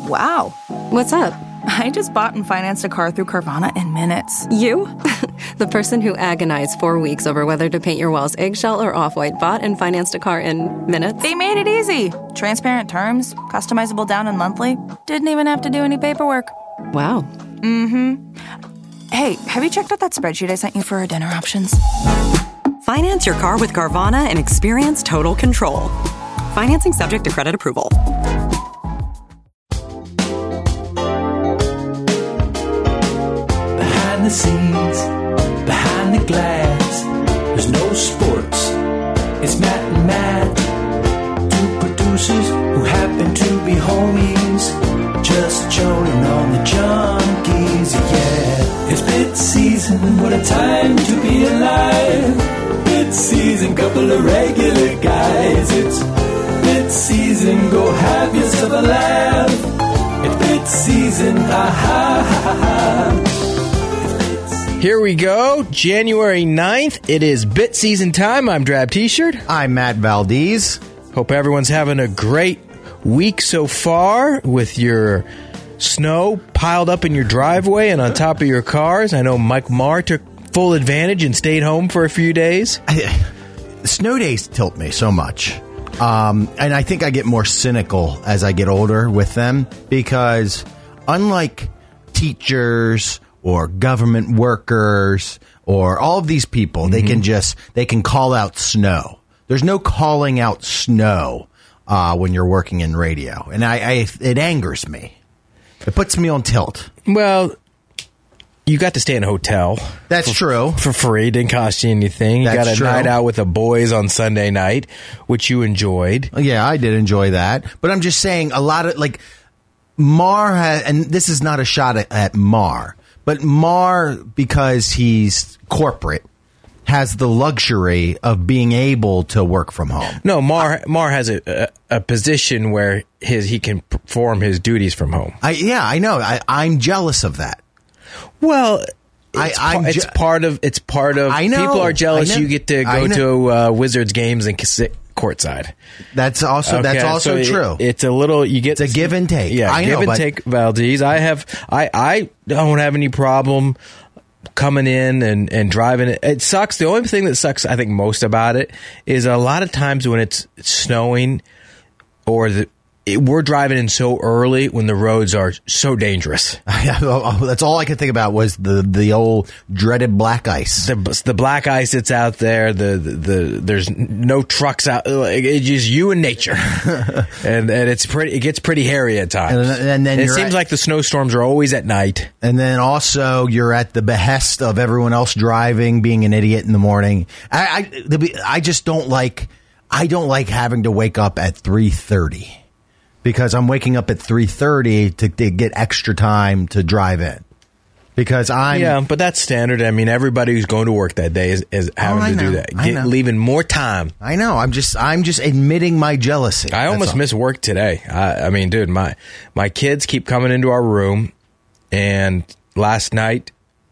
Wow. What's up? I just bought and financed a car through Carvana in minutes. You? The person who agonized 4 weeks over whether to paint your walls eggshell or off-white bought and financed a car in minutes? They made it easy. Transparent terms, customizable down and monthly. Didn't even have to do any paperwork. Wow. Mm-hmm. Hey, have you checked out that spreadsheet I sent you for our dinner options? Finance your car with Carvana and experience total control. Financing subject to credit approval. Behind the scenes, behind the glass, there's no sports. It's Matt and Matt, two producers who happen to be homies, just joining on the junkies, yeah. It's bid season, what a time to be alive. Bid season, couple of regular guys. It's bid season, go have yourself a laugh. It's bid season, ha ha ha ha. Here we go, January 9th. It is bit season time. I'm Drab T-shirt. I'm Matt Valdez. Hope everyone's having a great week so far with your snow piled up in your driveway and on top of your cars. I know Mike Marr took full advantage and stayed home for a few days. Snow days tilt me so much. And I think I get more cynical as I get older with them because unlike teachers or government workers or all of these people, they can call out snow. There's no calling out snow when you're working in radio. And it angers me. It puts me on tilt. Well, you got to stay in a hotel. That's true. For free. Didn't cost you anything. You got a night out with the boys on Sunday night, which you enjoyed. Yeah, I did enjoy that. But I'm just saying a lot of, like, Marr has, and this is not a shot at Marr, but Marr, because he's corporate, has the luxury of being able to work from home. No, Marr has a position where he can perform his duties from home. I know. I'm jealous of that. Well, it's part of. I know. People are jealous. You get to go to Wizards games and sit courtside. That's also true. It's a little. It's a give and take. Yeah, give and take. Valdez, I don't have any problem coming in and driving it. It sucks. The only thing that sucks, I think, most about it is a lot of times when it's snowing or we're driving in so early when the roads are so dangerous. That's all I could think about was the old dreaded black ice. The black ice that's out there. There's no trucks out. It's just you and nature, and it gets pretty hairy at times. And then it seems like the snowstorms are always at night. And then also you're at the behest of everyone else driving, being an idiot in the morning. I just don't like. I don't like having to wake up at 3:30. Because I'm waking up at 3:30 to get extra time to drive in. Because but that's standard. I mean, everybody who's going to work that day is having to do that. Leaving more time. I know. I'm just admitting my jealousy. I almost missed work today. I mean, dude, my kids keep coming into our room, and last night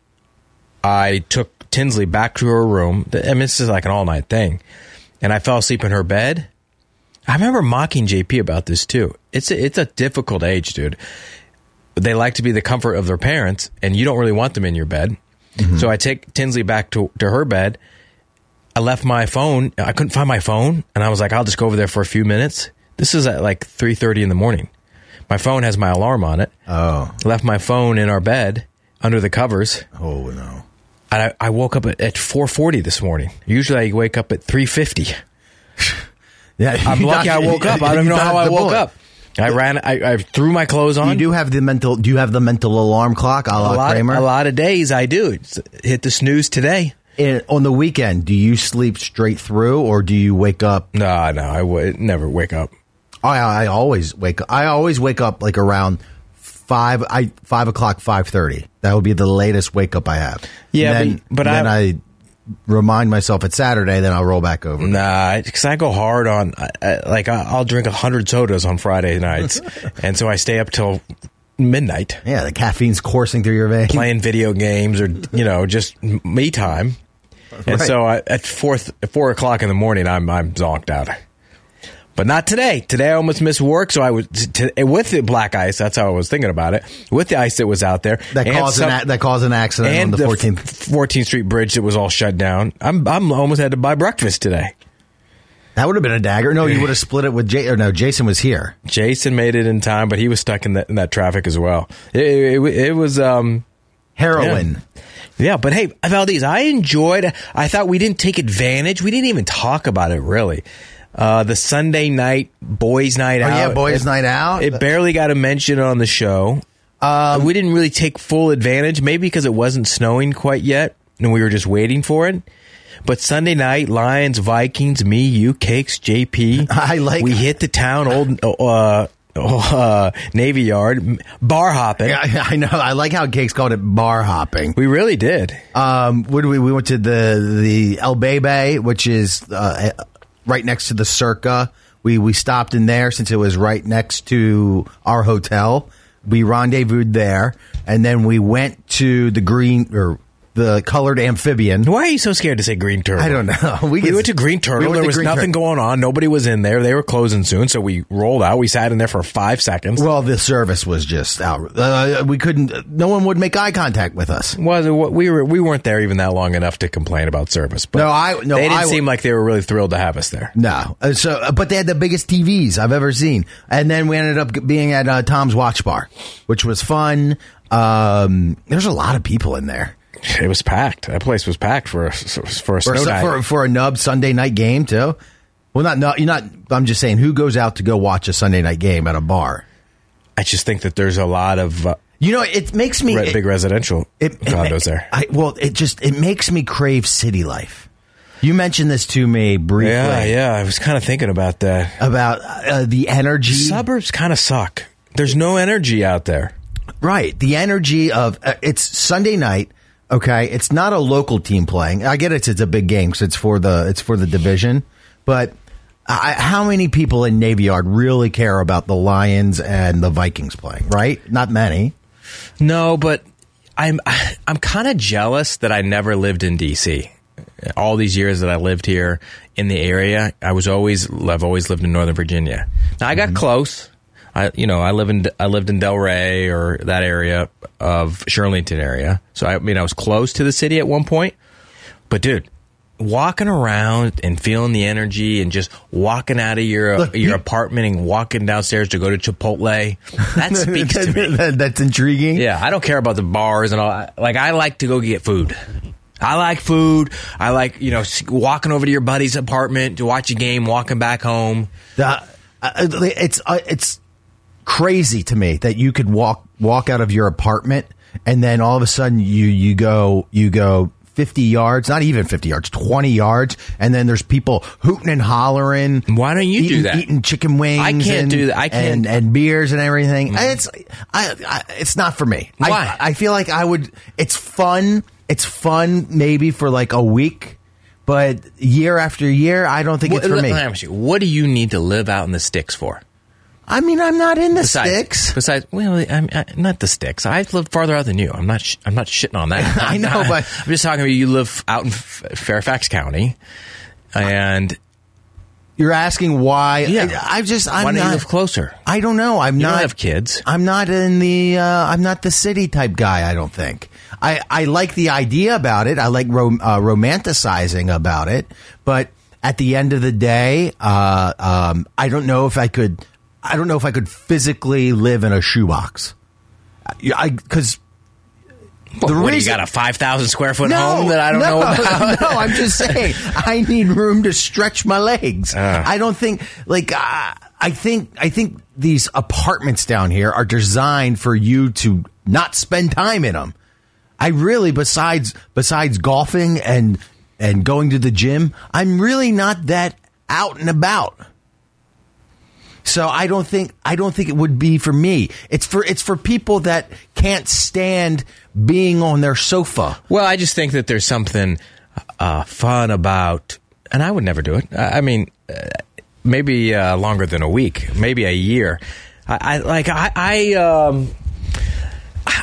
I took Tinsley back to her room. I mean, this is like an all-night thing, and I fell asleep in her bed. I remember mocking JP about this too. It's a difficult age, dude. They like to be the comfort of their parents, and you don't really want them in your bed. Mm-hmm. So I take Tinsley back to her bed. I left my phone. I couldn't find my phone, and I was like, I'll just go over there for a few minutes. This is at like 3:30 in the morning. My phone has my alarm on it. Oh. I left my phone in our bed under the covers. Oh, no. And I woke up at 4:40 this morning. Usually I wake up at 3:50. Yeah, I'm lucky I woke up. I don't even know how I woke up. I threw my clothes on. Do you have the mental alarm clock a la Kramer? A lot of days I do. Hit the snooze today. On the weekend, do you sleep straight through or do you wake up? No, I would never wake up. I always wake up. I always wake up like around 5 o'clock, 5:30. That would be the latest wake up I have. Yeah, but I remind myself it's Saturday, then I'll roll back over. Nah, because I go hard on, I'll drink 100 sodas on Friday nights, and so I stay up till midnight. Yeah, the caffeine's coursing through your veins. Playing video games or, just me time. And so at 4 o'clock in the morning, I'm zonked out. But not today. Today I almost missed work, so I was with the black ice. That's how I was thinking about it. With the ice that was out there, that caused an accident on the 14th Street Bridge that was all shut down. I'm almost had to buy breakfast today. That would have been a dagger. No, you would have split it with Jason was here. Jason made it in time, but he was stuck in that traffic as well. It was heroin. Yeah, but hey, Valdez, I thought we didn't take advantage. We didn't even talk about it really. The Sunday night boys' night out. Oh yeah, boys' night out. It barely got a mention on the show. We didn't really take full advantage, maybe because it wasn't snowing quite yet, and we were just waiting for it. But Sunday night, Lions, Vikings, me, you, Cakes, JP. We hit the town, Navy Yard, bar hopping. Yeah, I know. I like how Cakes called it bar hopping. We really did. We went to the El Bebe, which is right next to the Circa. We stopped in there since it was right next to our hotel. We rendezvoused there, and then we went to the Colored Amphibian. Why are you so scared to say Green Turtle? I don't know. We went to Green Turtle. There was nothing going on. Nobody was in there. They were closing soon, so we rolled out. We sat in there for 5 seconds. Well, the service was just out. We couldn't. No one would make eye contact with us. Well, we weren't there even that long enough to complain about service. But they didn't seem like they were really thrilled to have us there. No. But they had the biggest TVs I've ever seen. And then we ended up being at Tom's Watch Bar, which was fun. There's a lot of people in there. It was packed. That place was packed for a snow night. For a nub Sunday night game too. Well, you're not. I'm just saying, who goes out to go watch a Sunday night game at a bar? I just think that there's a lot of it makes me big residential condos there. It makes me crave city life. You mentioned this to me briefly. Yeah. I was kind of thinking about that. About the energy. Suburbs kind of suck. There's no energy out there. Right. The energy of it's Sunday night. Okay, it's not a local team playing. I get it's a big game because it's for the division. But how many people in Navy Yard really care about the Lions and the Vikings playing? Right, not many. No, but I'm kind of jealous that I never lived in D.C. All these years that I lived here in the area, I've always lived in Northern Virginia. Now I got close. I lived in Delray or that area of Shirlington area. So I was close to the city at one point. But dude, walking around and feeling the energy and just walking out of your apartment and walking downstairs to go to Chipotle, that speaks to me. That's intriguing. Yeah, I don't care about the bars and all. Like, I like to go get food. I like food. I like, walking over to your buddy's apartment to watch a game, walking back home. It's crazy to me that you could walk out of your apartment and then all of a sudden you go 50 yards, not even 50 yards, 20 yards, and then there's people hooting and hollering. Why don't you do that? Eating chicken wings. I can't do that. I can't. And beers and everything. It's not for me. Why? I feel like it's fun. It's fun maybe for like a week, but year after year, I don't think it's for me. Let me ask you, what do you need to live out in the sticks for? I mean, I'm not in the sticks. Besides, I'm not the sticks. I live farther out than you. I'm not shitting on that. I know, but I'm just talking about you live out in Fairfax County, and you're asking why. Yeah. why don't you live closer? I don't know. You don't have kids. I'm not in the. I'm not the city type guy. I don't think. I like the idea about it. I like romanticizing about it, but at the end of the day, I don't know if I could. I don't know if I could physically live in a shoebox. Because the reason you got a 5,000 square foot home that I don't know about. No, I'm just saying I need room to stretch my legs. I don't think I think these apartments down here are designed for you to not spend time in them. I really, besides golfing and going to the gym, I'm really not that out and about. So I don't think it would be for me. It's for people that can't stand being on their sofa. Well, I just think that there's something fun about, and I would never do it. I mean, maybe longer than a week, maybe a year. I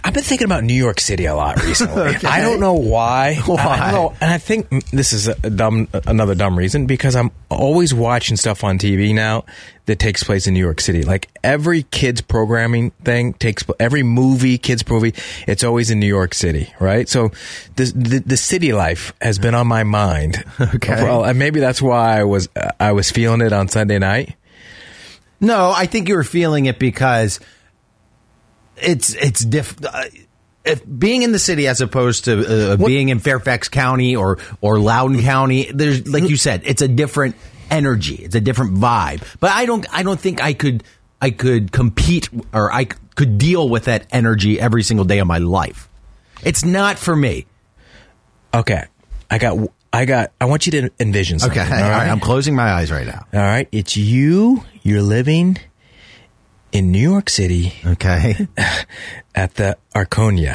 I've been thinking about New York City a lot recently. Okay. I don't know why. Why? I don't know, and I think this is another dumb reason, because I'm always watching stuff on TV now that takes place in New York City. Like every kids programming thing every kids movie, it's always in New York City, right? So the city life has been on my mind. Okay. And maybe that's why I was feeling it on Sunday night. No, I think you were feeling it because it's if being in the city as opposed to being in Fairfax County or Loudoun County, there's, like you said, it's a different energy, it's a different vibe. But I don't think I could compete, or I could deal with that energy every single day of my life. It's not for me. Okay, I want you to envision something. Okay, all right. I'm closing my eyes right now. All right, it's you. You're living in New York City. Okay. At the Arconia.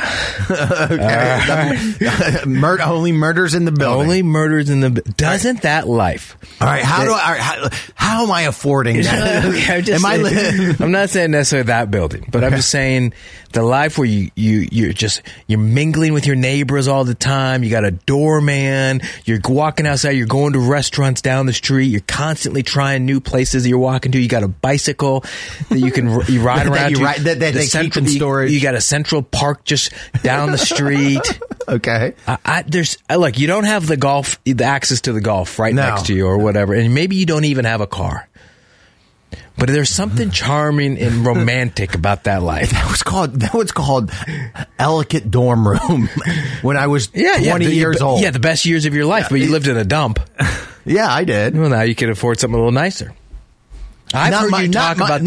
Okay. Only murders in the building. Only murders in the Doesn't that life? All right. How am I affording that? Okay, I'm not saying necessarily that building, but I'm just saying the life where you're mingling with your neighbors all the time. You got a doorman. You're walking outside. You're going to restaurants down the street. You're constantly trying new places that you're walking to. You got a bicycle that you ride around. That they keep in storage. You got a Central Park just down the street. Okay. Look, you don't have the access to the golf next to you or whatever, and maybe you don't even have a car. But there's something charming and romantic about that life. That was called Ellicott dorm room when I was 20 years old. Yeah, the best years of your life, but you lived in a dump. Yeah, I did. Well, now you can afford something a little nicer. I've heard you talk about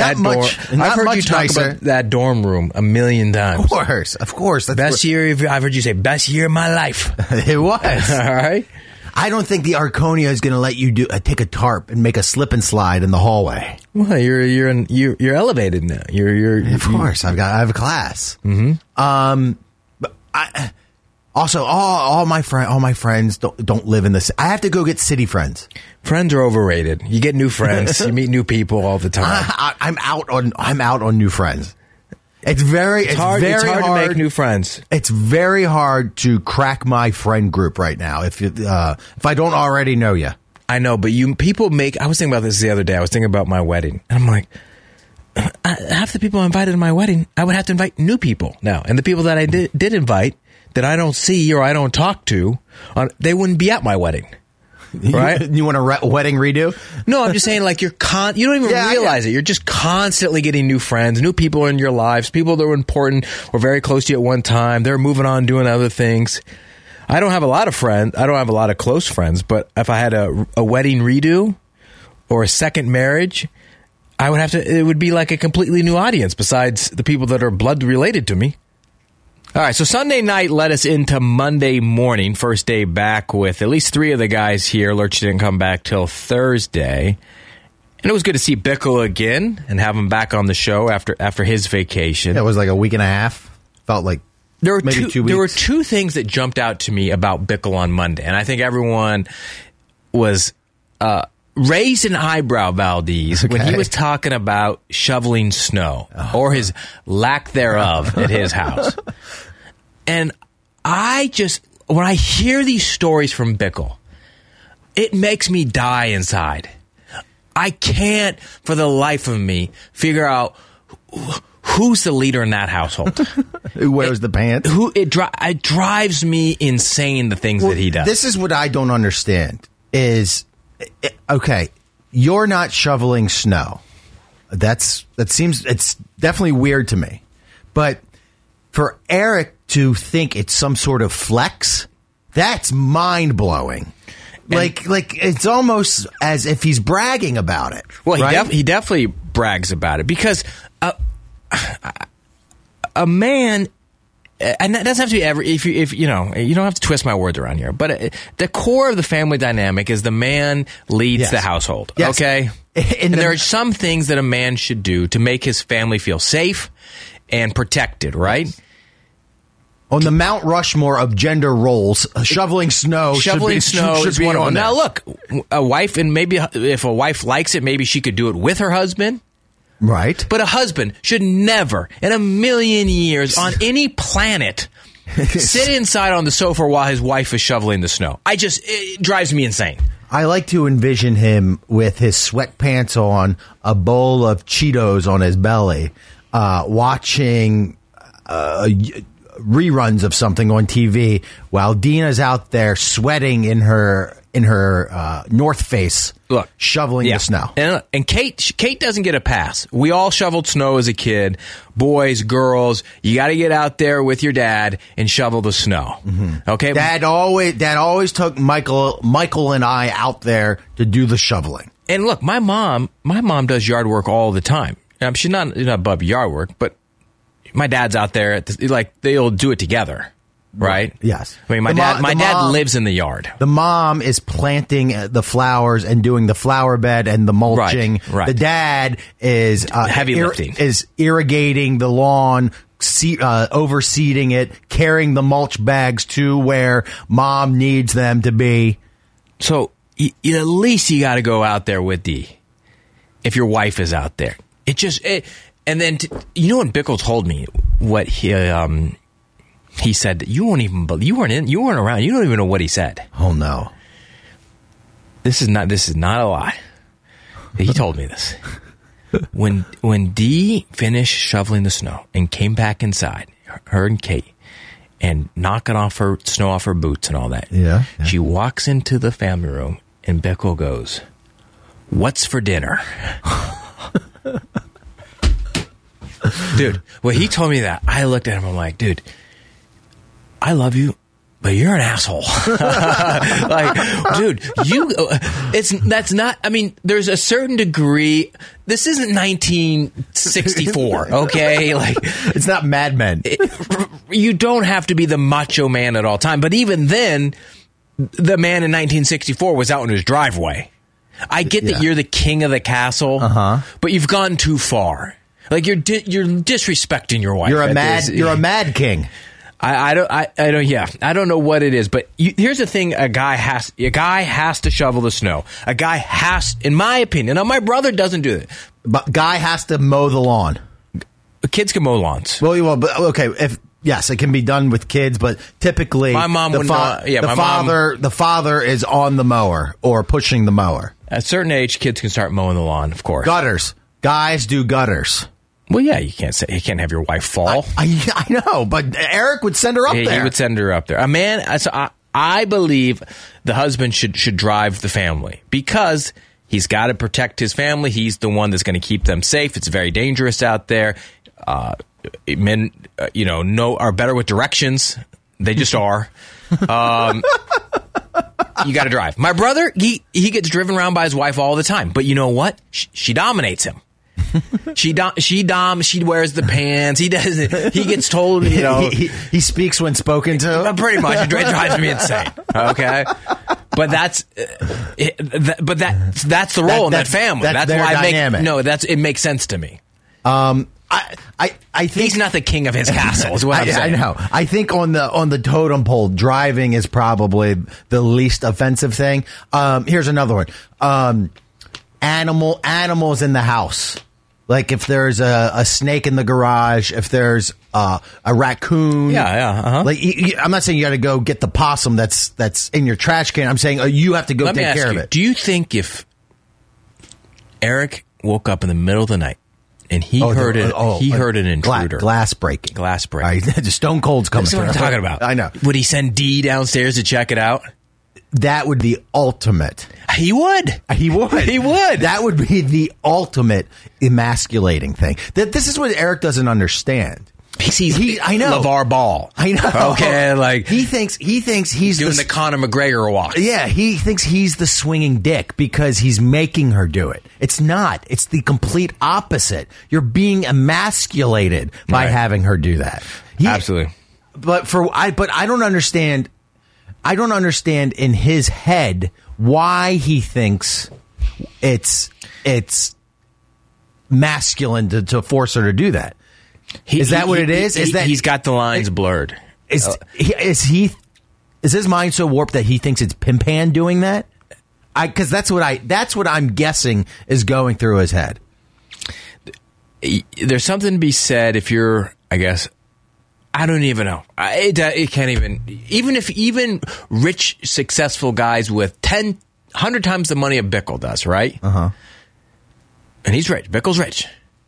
that dorm room a million times. Of course. That's I've heard you say, best year of my life. It was. All right. I don't think the Arconia is going to let you take a tarp and make a slip and slide in the hallway. Well, you're elevated now. Of course, I have a class. Mm-hmm. But also all my friends don't live in this. I have to go get city friends. Friends are overrated. You get new friends. You meet new people all the time. I'm out on new friends. It's hard to make new friends. It's very hard to crack my friend group right now. If I don't already know you, I know. But I was thinking about this the other day. I was thinking about my wedding, and I'm like, half the people I invited to my wedding, I would have to invite new people now, and the people that I did invite that I don't see or I don't talk to, they wouldn't be at my wedding. Right? You want a wedding redo? No, I'm just saying, like, you don't even realize it. You're just constantly getting new friends, new people in your lives, people that were important or very close to you at one time. They're moving on, doing other things. I don't have a lot of friends. I don't have a lot of close friends, but if I had a wedding redo or a second marriage, it would be like a completely new audience besides the people that are blood related to me. All right, so Sunday night led us into Monday morning, first day back with at least three of the guys here. Lurch didn't come back till Thursday. And it was good to see Bickle again and have him back on the show after his vacation. It was like a week and a half. Felt like maybe 2 weeks. There were two things that jumped out to me about Bickle on Monday, and I think everyone was raised an eyebrow, Valdez, when he was talking about shoveling snow or his lack thereof at his house. And when I hear these stories from Bickle, it makes me die inside. I can't, for the life of me, figure out who's the leader in that household. Who wears the pants? It drives me insane, the things that he does. This is what I don't understand is... Okay, you're not shoveling snow. It's definitely weird to me. But for Eric to think it's some sort of flex, that's mind-blowing. Like it's almost as if he's bragging about it. Well, right? he definitely brags about it because a man. And that doesn't have to be if you don't have to twist my words around here, but the core of the family dynamic is the man leads the household. Yes. Okay. And there are some things that a man should do to make his family feel safe and protected, right? On the Mount Rushmore of gender roles, shoveling snow should be is one of them. Now look, a wife, and maybe if a wife likes it, maybe she could do it with her husband. Right. But a husband should never in a million years on any planet sit inside on the sofa while his wife is shoveling the snow. It drives me insane. I like to envision him with his sweatpants on, a bowl of Cheetos on his belly, watching reruns of something on TV while Dina's out there sweating in her North Face, shoveling the snow. And Kate doesn't get a pass. We all shoveled snow as a kid. Boys, girls, you got to get out there with your dad and shovel the snow. Mm-hmm. Okay, Dad always took Michael and I out there to do the shoveling. And look, my mom does yard work all the time. She's not above yard work, but my dad's out there. They'll do it together. Right? Yes. I mean, my dad lives in the yard. The mom is planting the flowers and doing the flower bed and the mulching. Right. The dad is heavy lifting. Is irrigating the lawn, overseeding it, carrying the mulch bags to where mom needs them to be. So at least you got to go out there with if your wife is out there. And then when Bickle told me what he said that you weren't around. You don't even know what he said. Oh no. This is not a lie. He told me this. When Dee finished shoveling the snow and came back inside, her and Kate, and knocking off her snow off her boots and all that. Yeah. She walks into the family room and Bickle goes, "What's for dinner?" Dude, when he told me that, I looked at him. I'm like, dude, I love you, but you're an asshole. Dude, that's not, I mean, there's a certain degree, this isn't 1964, okay? It's not Mad Men. You don't have to be the macho man at all time, but even then, the man in 1964 was out in his driveway. I get that you're the king of the castle, but you've gone too far. You're disrespecting your wife. You're a mad king. I don't know what it is, but here's the thing: a guy has to shovel the snow. A guy has, in my opinion. Now, my brother doesn't do it, but guy has to mow the lawn. Kids can mow lawns. Well, but okay, yes, it can be done with kids, but typically, my mom would not. Yeah, the father is on the mower or pushing the mower. At a certain age, kids can start mowing the lawn. Of course, gutters. Guys do gutters. Well, yeah, you can't have your wife fall. I know, but Eric would send her up there. He would send her up there. A man, I believe the husband should drive the family because he's got to protect his family. He's the one that's going to keep them safe. It's very dangerous out there. Men, are better with directions. They just are. You got to drive. My brother, he gets driven around by his wife all the time. But you know what? She dominates him. She wears the pants. He doesn't. He gets told. He speaks when spoken to. Pretty much, it drives me insane. Okay, but that's the role in that family. That's why it makes sense to me. I think he's not the king of his castle. Is what I'm saying. I know. I think on the totem pole, driving is probably the least offensive thing. Here's another one. Animals in the house. Like if there's a snake in the garage, if there's a raccoon. Yeah. Like I'm not saying you got to go get the possum that's in your trash can. I'm saying you have to go take care of it. Do you think if Eric woke up in the middle of the night and he heard an intruder, glass breaking? Right, the Stone Cold's coming. That's what I'm talking about. I know. Would he send Dee downstairs to check it out? That would be ultimate. He would. That would be the ultimate emasculating thing. This is what Eric doesn't understand. I know. LeVar Ball. I know. Okay, he thinks he's doing the Conor McGregor walk. Yeah, he thinks he's the swinging dick because he's making her do it. It's not. It's the complete opposite. You're being emasculated by having her do that. Absolutely. But I don't understand. I don't understand in his head why he thinks it's masculine to force her to do that. Is that what it is? Is that he's got the lines blurred? Is his mind so warped that he thinks it's Pimpan doing that? Because that's what I'm guessing is going through his head. there's something to be said if you're, I guess, I don't even know. It can't even rich, successful guys with 100 times the money of Bickle does, right? Uh-huh. And he's rich. Bickle's rich.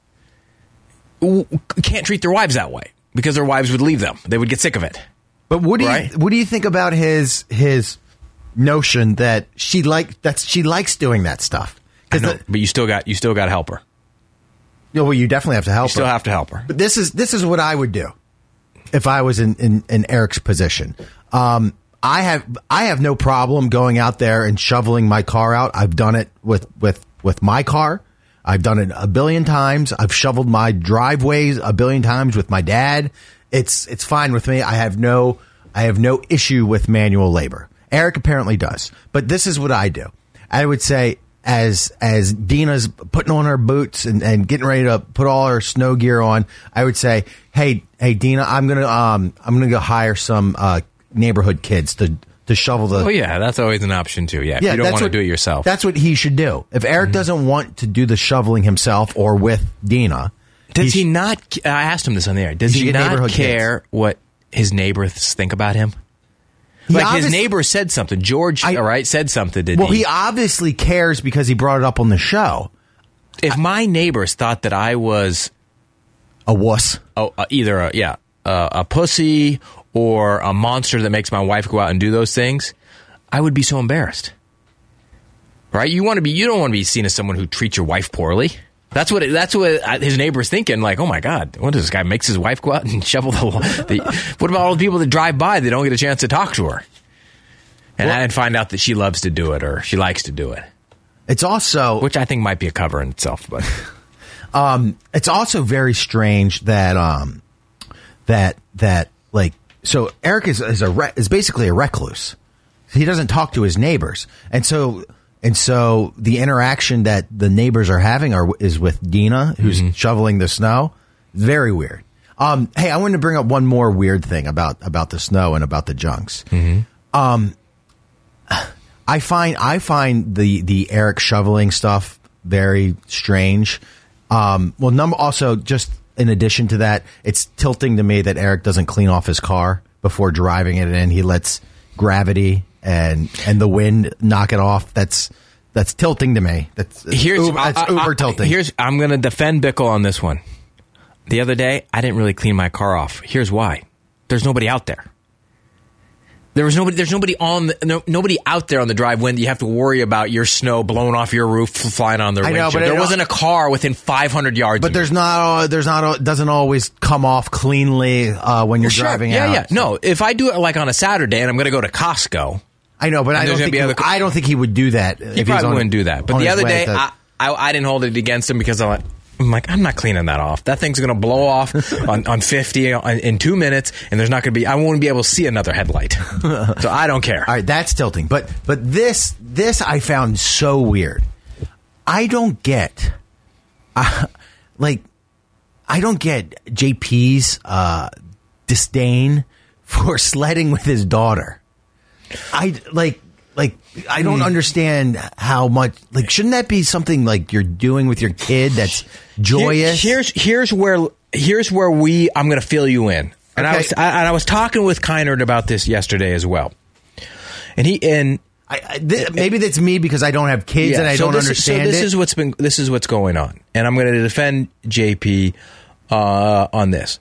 Can't treat their wives that way because their wives would leave them. They would get sick of it. But what do you think about his notion that she likes doing that stuff? I know, but you still got to help her. Well, you definitely have to help her. You still have to help her. But this is what I would do if I was in Eric's position. I have no problem going out there and shoveling my car out. I've done it with my car. I've done it a billion times. I've shoveled my driveways a billion times with my dad. It's fine with me. I have no issue with manual labor. Eric apparently does. But this is what I do. I would say as Dina's putting on her boots and getting ready to put all her snow gear on, I would say, Hey Dina, I'm gonna go hire some neighborhood kids to shovel the. Oh yeah, that's always an option too. Yeah, if you don't want to do it yourself. That's what he should do. If Eric doesn't want to do the shoveling himself or with Dina, does he not? I asked him this on the air. Does he not care what his neighbors think about him? Like his neighbor said something. George, said something. He obviously cares because he brought it up on the show. If my neighbors thought that I was a wuss, either a pussy or a monster that makes my wife go out and do those things, I would be so embarrassed. Right? You don't want to be seen as someone who treats your wife poorly. That's what his neighbor's thinking. Like, oh my God, what does this guy makes his wife go out and shovel the what about all the people that drive by? They don't get a chance to talk to her, and find out that she loves to do it or she likes to do it. It's also, which I think might be a cover in itself, but it's also very strange that like, so Eric is basically a recluse. He doesn't talk to his neighbors, and so the interaction that the neighbors are having is with Dina, who's shoveling the snow. Very weird. Hey, I wanted to bring up one more weird thing about the snow and about the junks. I find the Eric shoveling stuff very strange. Also, just in addition to that, it's tilting to me that Eric doesn't clean off his car before driving it in. He lets gravity and the wind knock it off. That's tilting to me. That's uber tilting. I'm going to defend Bickle on this one. The other day, I didn't really clean my car off. Here's why. There's nobody out there. There's nobody out there on the drive when you have to worry about your snow blowing off your roof, flying on their windshield. But there wasn't a car within 500 yards. But doesn't always come off cleanly when you're driving out. Yeah. No, if I do it like on a Saturday and I'm going to go to Costco. I know, but I don't think he would do that. He probably wouldn't do that. But the other day, I didn't hold it against him because I'm like, I'm not cleaning that off. That thing's going to blow off on 50 in 2 minutes, and I won't be able to see another headlight. So I don't care. All right, that's tilting. But this I found so weird. I don't get, I don't get JP's disdain for sledding with his daughter. I don't understand how much. Like, shouldn't that be something like you're doing with your kid that's joyous? Here's where I'm going to fill you in. And okay. I was talking with Kynard about this yesterday as well. And maybe that's me because I don't have kids and I don't understand it. This is what's going on, and I'm going to defend JP on this.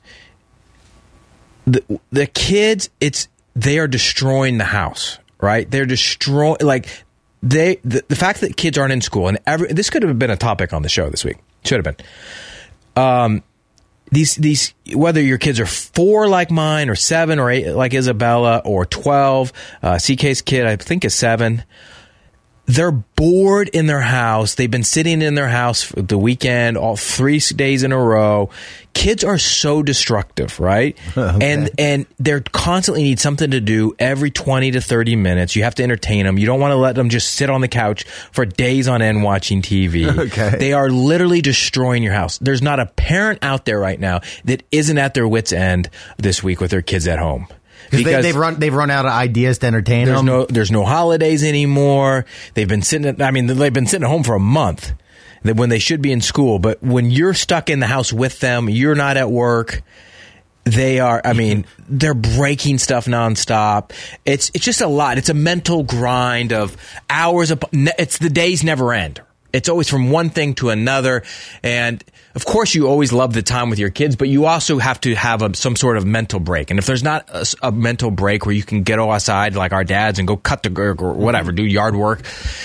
The kids, they are destroying the house. Right? They're destroying, the fact that kids aren't in school, and this could have been a topic on the show this week. Should have been. These whether your kids are 4 like mine, or 7 or 8 like Isabella, or 12, CK's kid I think is 7. They're bored in their house. They've been sitting in their house for the weekend, all 3 days in a row. Kids are so destructive, right? Okay. And they constantly need something to do every 20 to 30 minutes. You have to entertain them. You don't want to let them just sit on the couch for days on end watching TV. Okay. They are literally destroying your house. There's not a parent out there right now that isn't at their wit's end this week with their kids at home. Because they've run out of ideas to entertain them. There's no holidays anymore. They've been sitting at home for a month. when they should be in school. But when you're stuck in the house with them, you're not at work. They are, I mean, they're breaking stuff nonstop. It's just a lot. It's a mental grind of hours. It's the days never end. It's always from one thing to another. And of course, you always love the time with your kids, but you also have to have some sort of mental break. And if there's not a mental break where you can get outside like our dads and go cut the or whatever, do yard work,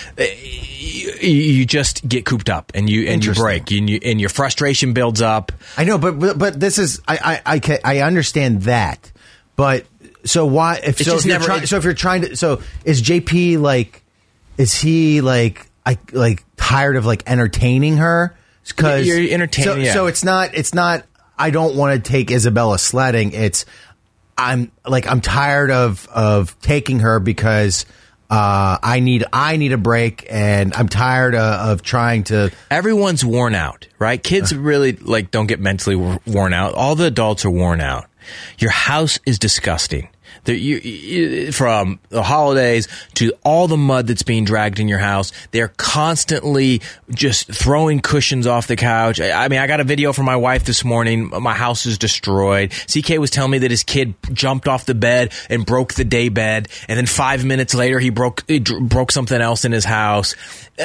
you just get cooped up and you break and your frustration builds up. I know, but this is I understand that, but so why if so if you're trying to is JP like is he like tired of like entertaining her? Because you're entertaining. So it's not. I don't want to take Isabella sledding. I'm tired of taking her because I need a break, and I'm tired of trying to. Everyone's worn out, right? Kids really don't get mentally worn out. All the adults are worn out. Your house is disgusting. From the holidays to all the mud that's being dragged in your house, they're constantly just throwing cushions off the couch. I mean, I got a video from my wife this morning. My house is destroyed. CK was telling me that his kid jumped off the bed and broke the day bed, and then 5 minutes later he broke something else in his house.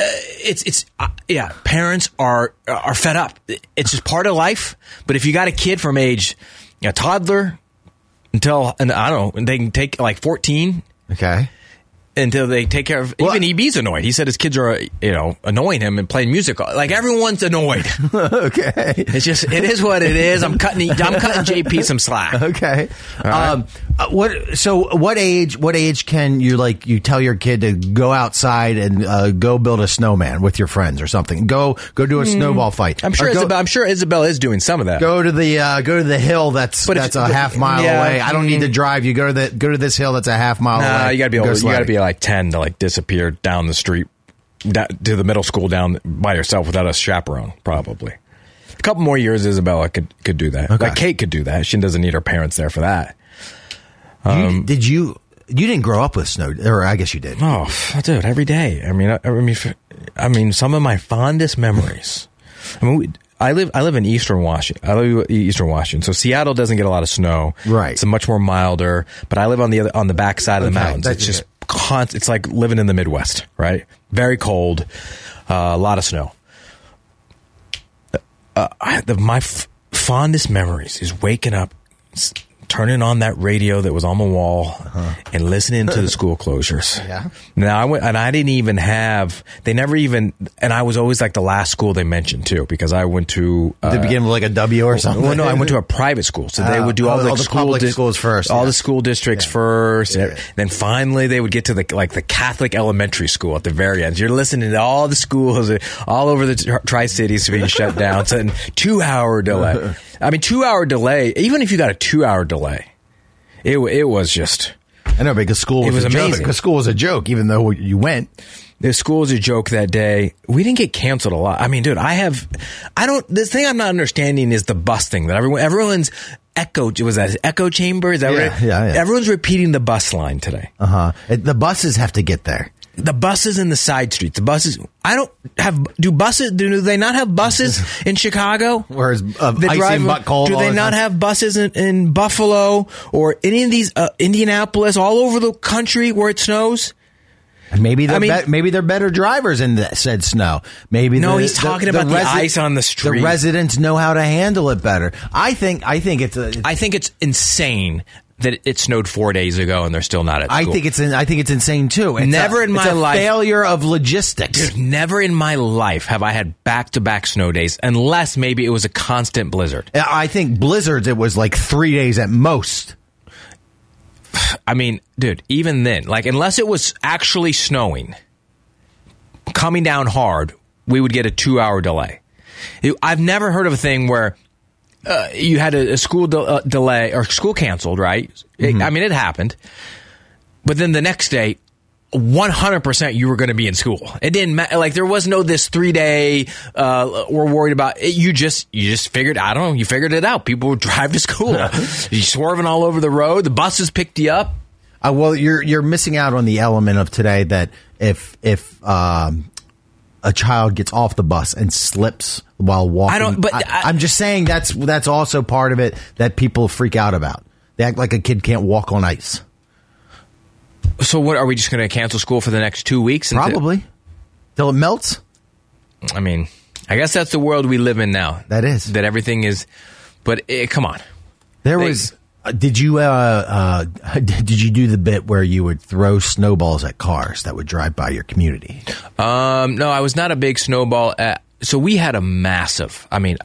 Parents are fed up. It's just part of life. But if you got a kid from age a toddler until, and I don't know, they can take 14. Okay. Until they take care of, even EB's annoyed. He said his kids are, annoying him and playing music. Like everyone's annoyed. Okay. It is what it is. I'm cutting JP some slack. Okay. Right. What age can you tell your kid to go outside and go build a snowman with your friends or something? Go do a snowball fight. I'm sure Isabella is doing some of that. Go to the hill that's a half mile away. I don't need to drive. You go to this hill that's a half mile away. You got to be older. You got to be 10 to disappear down the street to the middle school down by yourself without a chaperone. Probably a couple more years, Isabella could do that. Okay. Kate could do that. She doesn't need her parents there for that. You didn't grow up with snow, or I guess you did. Oh, dude, every day. I mean, some of my fondest memories. I live in Eastern Washington. So Seattle doesn't get a lot of snow. Right. It's much more milder. But I live on the back side of the mountains. It's just it's like living in the Midwest, right? Very cold, a lot of snow. My fondest memories is waking up, turning on that radio that was on the wall, and listening to the school closures. Yeah. Now I didn't even have. They never even. And I was always the last school they mentioned too, because I went to. Did it begin with a W or something? Well, no, I went to a private school, so they would do all the public schools first, all the school districts first. Yeah. Then finally they would get to the Catholic elementary school at the very end. You're listening to all the schools all over the Tri-Cities being shut down. So 2-hour delay. 2-hour delay. Even if you got a 2-hour delay, it was just. I know, because school was amazing. Because school was a joke, even though you went. The school was a joke that day. We didn't get canceled a lot. I mean, dude, the thing I'm not understanding is the bus thing that everyone's echo. Was that echo chamber? Is that right? Yeah. Everyone's repeating the bus line today. The buses have to get there. The buses in the side streets. The buses. Do they not have buses in Chicago? Whereas icing butt cold. Do they not have buses in Buffalo or any of these Indianapolis, all over the country where it snows? And maybe they're better drivers in said snow. He's talking about the ice on the street. The residents know how to handle it better. I think it's insane that it snowed 4 days ago and they're still not at school. I think it's insane too. Never in my life, failure of logistics. Dude, never in my life have I had back-to-back snow days, unless maybe it was a constant blizzard. I think blizzards, it was 3 days at most. I mean, dude, even then, unless it was actually snowing, coming down hard, we would get a 2-hour delay. I've never heard of a thing where you had a school delay or school canceled, right? Mm-hmm. It happened. But then the next day, 100% you were going to be in school. It didn't matter. There was no this 3-day, we're worried about it. You just figured, I don't know, you figured it out. People would drive to school. You're swerving all over the road. The buses picked you up. Well, you're missing out on the element of today that if a child gets off the bus and slips while walking. I'm just saying that's also part of it that people freak out about. They act like a kid can't walk on ice. So what, are we just going to cancel school for the next 2 weeks? Probably. Till it melts? I mean, I guess that's the world we live in now. That is. That everything is, but come on. Did you do the bit where you would throw snowballs at cars that would drive by your community? No, I was not a big snowball. So we had a massive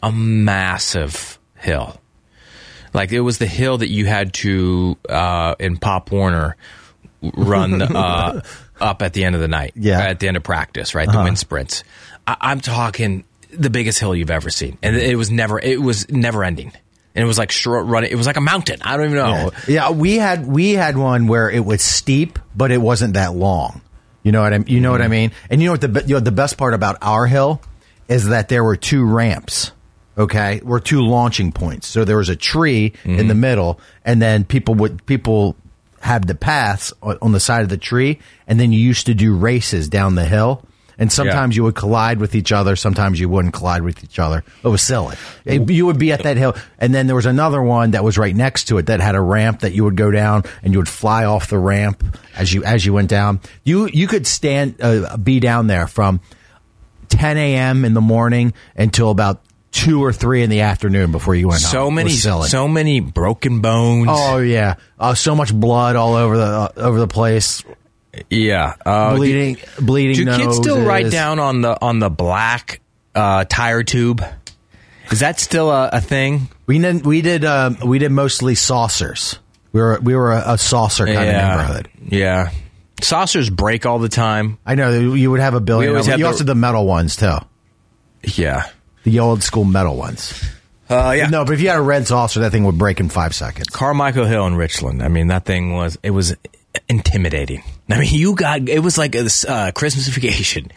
hill. Like it was the hill that you had to, in Pop Warner, run up at the end of the night. Yeah. At the end of practice, right? The wind sprints. I'm talking the biggest hill you've ever seen. And it was never ending. And it was like short running. It was like a mountain. I don't even know. Yeah, we had one where it was steep, but it wasn't that long. You know what I mean? What I mean? And you know what the best part about our hill is that there were 2 ramps. Okay, were 2 launching points. So there was a tree in the middle, and then people had the paths on the side of the tree, and then you used to do races down the hill. And sometimes you would collide with each other. Sometimes you wouldn't collide with each other. It was silly. You would be at that hill. And then there was another one that was right next to it that had a ramp that you would go down and you would fly off the ramp as you went down. You could be down there from 10 a.m. in the morning until about 2 or 3 in the afternoon before you went home. So many broken bones. Oh, yeah. So much blood all over the place. Yeah, bleeding. Do noses. Kids still write down on the black tire tube? Is that still a thing? We did mostly saucers. We were a saucer kind of neighborhood. Yeah, saucers break all the time. I know you would have a billion. You also had the metal ones too. Yeah, the old school metal ones. Yeah. No, but if you had a red saucer, that thing would break in 5 seconds. Carmichael Hill in Richland. I mean, that thing was intimidating. I mean, it was like a Christmas vacation.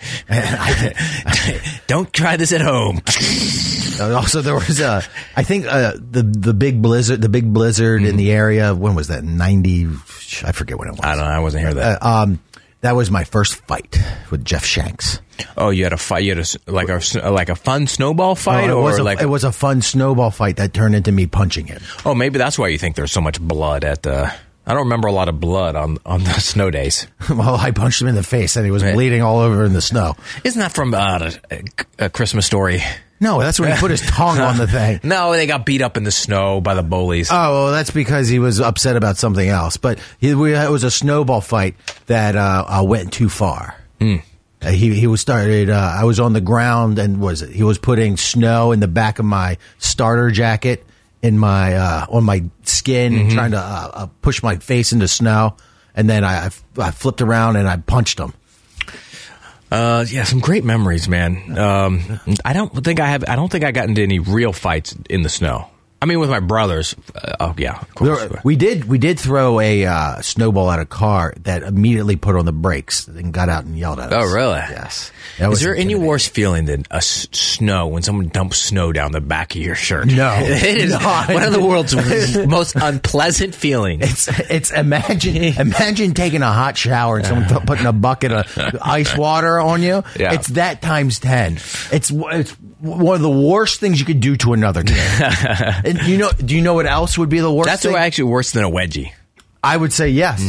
Don't try this at home. Also, there was I think the big blizzard in the area. When was that? 90? I forget when it was. I don't know. I wasn't here then. That was my first fight with Jeff Shanks. Oh, you had a fight? You had like a fun snowball fight? It was a fun snowball fight that turned into me punching him. Oh, maybe that's why you think there's so much blood at the... I don't remember a lot of blood on the snow days. Well, I punched him in the face and he was bleeding all over in the snow. Isn't that from a Christmas Story? No, that's when he put his tongue on the thing. No, they got beat up in the snow by the bullies. Oh, well, that's because he was upset about something else. But it was a snowball fight that went too far. He was started. I was on the ground and he was putting snow in the back of my starter jacket in my on my skin, trying to push my face into snow, and then I flipped around and I punched him. Yeah, some great memories, man. I don't think I got into any real fights in the snow. I mean, with my brothers. Oh, yeah, of course. We did throw a snowball at a car that immediately put on the brakes and got out and yelled at us. Oh, really? Yes. Is there any worse feeling than snow when someone dumps snow down the back of your shirt? No. It is one of the world's most unpleasant feelings. It's imagine taking a hot shower and someone putting a bucket of ice water on you. Yeah. It's that times 10. It's one of the worst things you could do to another kid. And do you know what else would be the worst? That's thing? Actually worse than a wedgie. I would say yes.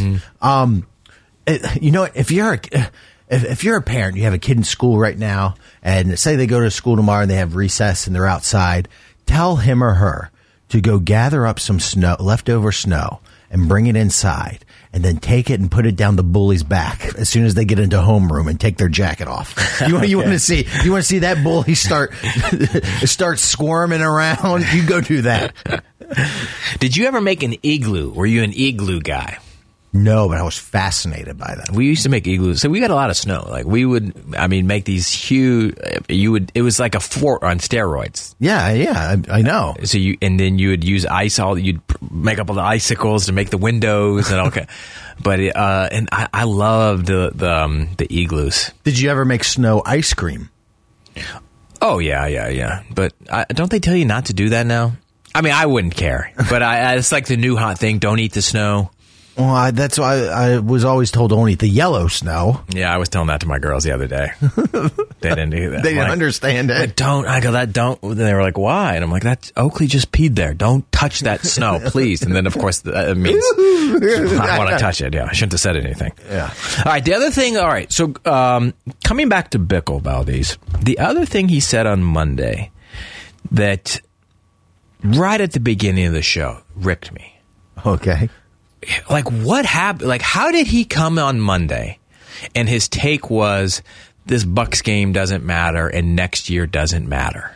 If you're a parent, you have a kid in school right now, and say they go to school tomorrow and they have recess and they're outside, tell him or her to go gather up some leftover snow, and bring it inside, and then take it and put it down the bully's back as soon as they get into homeroom and take their jacket off. You want to see that bully start squirming around? You go do that. Did you ever make an igloo? Were you an igloo guy? No, but I was fascinated by that. We used to make igloos. So we got a lot of snow. Like we would, make these huge, it was like a fort on steroids. Yeah, I know. So then you would use you'd make up all the icicles to make the windows and all that. But, and I loved the igloos. Did you ever make snow ice cream? Oh, yeah. But don't they tell you not to do that now? I mean, I wouldn't care. But it's like the new hot thing. Don't eat the snow. Well, that's why I was always told only the yellow snow. Yeah, I was telling that to my girls the other day. They didn't do that. They didn't understand it. Like, don't. I go, that don't. And they were like, why? And I'm like, that's Oakley just peed there. Don't touch that snow, please. And then, of course, that means I want to touch it. Yeah, I shouldn't have said anything. Yeah. All right, the other thing, all right, so coming back to Bickle, Valdez, the other thing he said on Monday that right at the beginning of the show ricked me. Okay. Like, what happened? Like, how did he come on Monday and his take was this Bucks game doesn't matter and next year doesn't matter?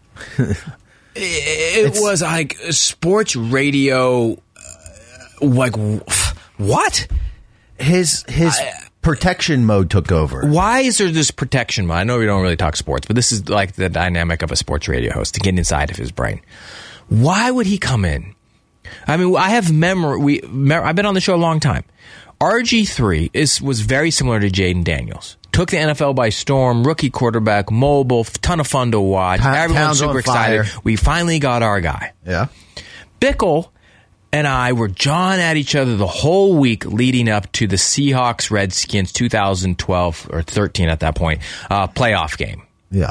It was like sports radio. Like, what? His protection mode took over. Why is there this protection mode? I know we don't really talk sports, but this is like the dynamic of a sports radio host to get inside of his brain. Why would he come in? I mean, I have memory. I've been on the show a long time. RG3 was very similar to Jaden Daniels. Took the NFL by storm, rookie quarterback, mobile, ton of fun to watch. Everyone's super excited. We finally got our guy. Yeah. Bickle and I were jawing at each other the whole week leading up to the Seahawks-Redskins 2012 or 13 at that point playoff game. Yeah.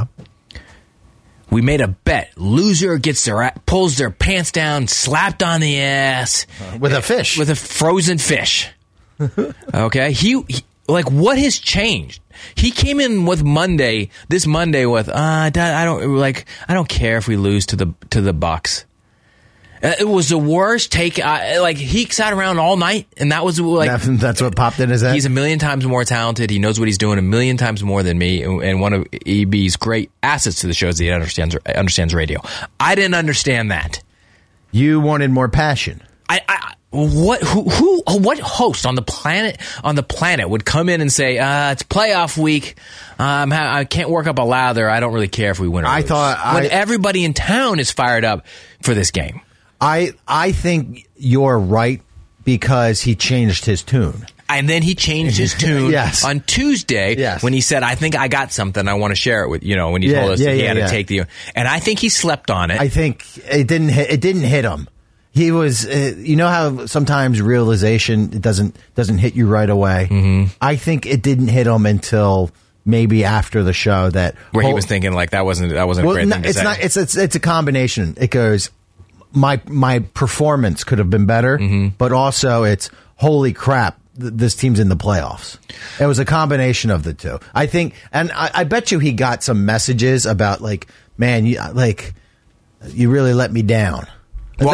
We made a bet. Loser pulls their pants down, slapped on the ass. With a fish. With a frozen fish. Okay? He like, what has changed? He came in with this Monday with, I don't care if we lose to the Bucks. It was the worst take. He sat around all night, and that was like... That's what popped in his head? He's a million times more talented. He knows what he's doing a million times more than me, and one of EB's great assets to the show is that he understands radio. I didn't understand that. You wanted more passion. What host on the planet would come in and say, it's playoff week, I can't work up a lather, I don't really care if we win or lose. When everybody in town is fired up for this game. I think you're right because he changed his tune. And then he changed his tune on Tuesday when he said, I think I got something, I want to share it with, when he told us that he had to take the... And I think he slept on it. I think it didn't hit him. He was, you know how sometimes realization doesn't hit you right away? Mm-hmm. I think it didn't hit him until maybe after the show he was thinking like that wasn't a great thing to say. It's a combination. It goes, my performance could have been better, but also it's holy crap, this team's in the playoffs. It was a combination of the two. I think, and I bet you he got some messages about like, man, you really let me down. Well,